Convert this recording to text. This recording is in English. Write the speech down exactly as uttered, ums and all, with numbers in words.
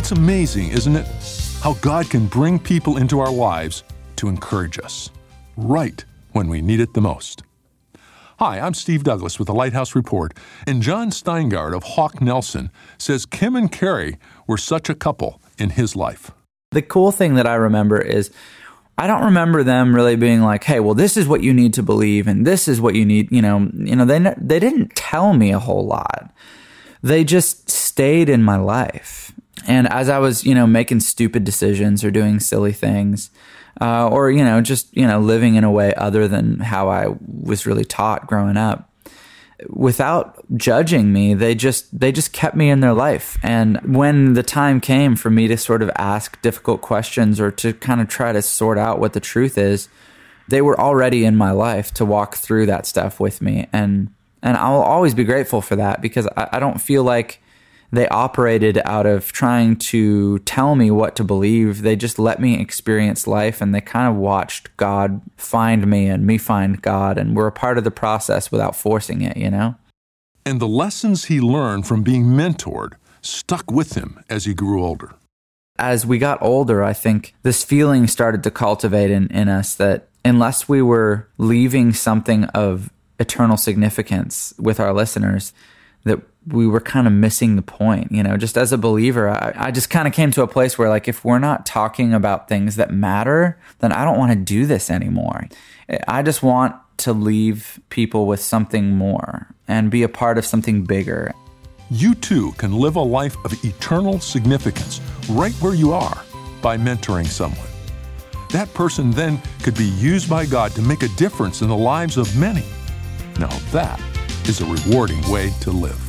It's amazing, isn't it, how God can bring people into our lives to encourage us, right when we need it the most. Hi, I'm Steve Douglas with the Lighthouse Report, and John Steingard of Hawk Nelson says Kim and Carrie were such a couple in his life. The cool thing that I remember is I don't remember them really being like, hey, well, this is what you need to believe, and this is what you need, you know, you know, they they didn't tell me a whole lot. They just stayed in my life. And as I was, you know, making stupid decisions or doing silly things, uh, or, you know, just, you know, living in a way other than how I was really taught growing up, without judging me, they just they just kept me in their life. And when the time came for me to sort of ask difficult questions or to kind of try to sort out what the truth is, they were already in my life to walk through that stuff with me. And and I'll always be grateful for that, because I, I don't feel like they operated out of trying to tell me what to believe. They just let me experience life, and they kind of watched God find me and me find God, and we're a part of the process without forcing it, you know? And the lessons he learned from being mentored stuck with him as he grew older. As we got older, I think this feeling started to cultivate in, in us that unless we were leaving something of eternal significance with our listeners, that we were kind of missing the point. You know, just as a believer, I, I just kind of came to a place where, like, if we're not talking about things that matter, then I don't want to do this anymore. I just want to leave people with something more and be a part of something bigger. You too can live a life of eternal significance right where you are by mentoring someone. That person then could be used by God to make a difference in the lives of many. Now that is a rewarding way to live.